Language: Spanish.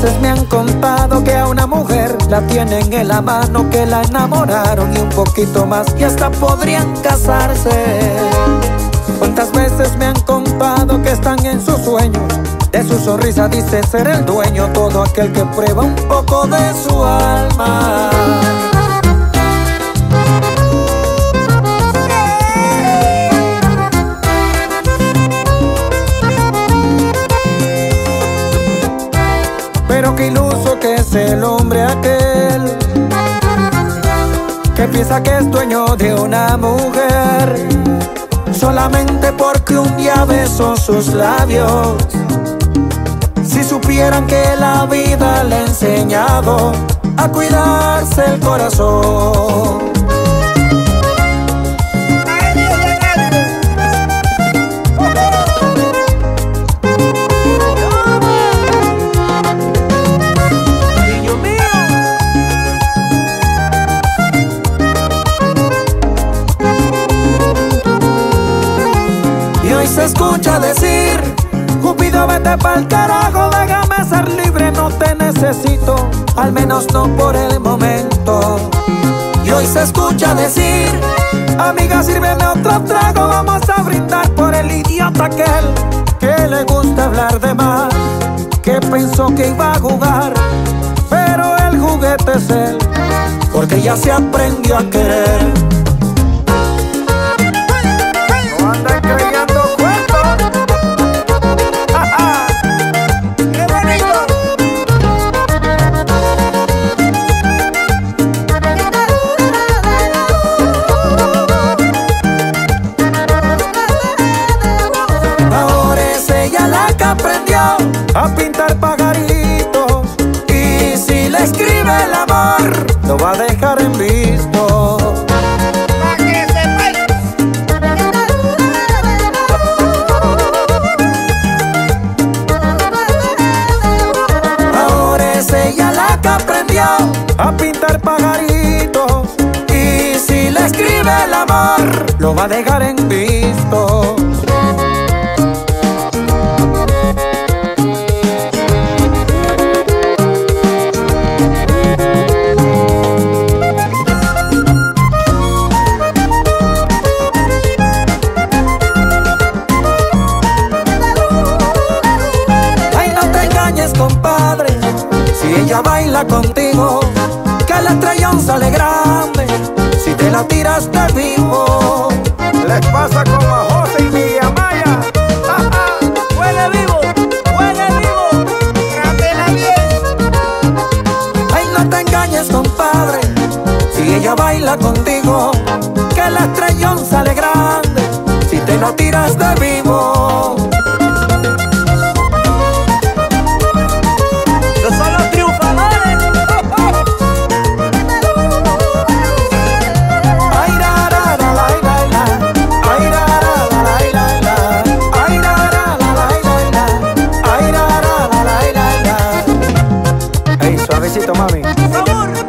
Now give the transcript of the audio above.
veces me han contado que a una mujer la tienen en la mano, que la enamoraron y un poquito más, y hasta podrían casarse. Cuántas veces me han contado que están en sus sueños, de su sonrisa dice ser el dueño todo aquel que prueba un poco de su alma. Pero qué iluso que es el hombre aquel que piensa que es dueño de una mujer solamente porque un día besó sus labios. Si supieran que la vida le ha enseñado a cuidarse el corazón. Se escucha decir: Cupido, vete pa'l carajo, déjame ser libre, no te necesito, al menos no por el momento. Y hoy se escucha decir: amiga, sírveme otro trago, vamos a brindar por el idiota aquel que le gusta hablar de más, que pensó que iba a jugar, pero el juguete es él, porque ya se aprendió a querer. No andan creyendo. Aprendió a pintar pajaritos, y si le escribe el amor lo va a dejar en visto. Ahora es ella la que aprendió a pintar pajaritos, y si le escribe el amor lo va a dejar en visto. Compadre, si ella baila contigo, que la estrellón sale grande si te la tiras de vivo. Les pasa como a José y Miguel Amaya. Juegue vivo, trátela bien. Ay, no te engañes, compadre, si ella baila contigo, que la estrellón sale grande si te la tiras de vivo. Suavecito, mami.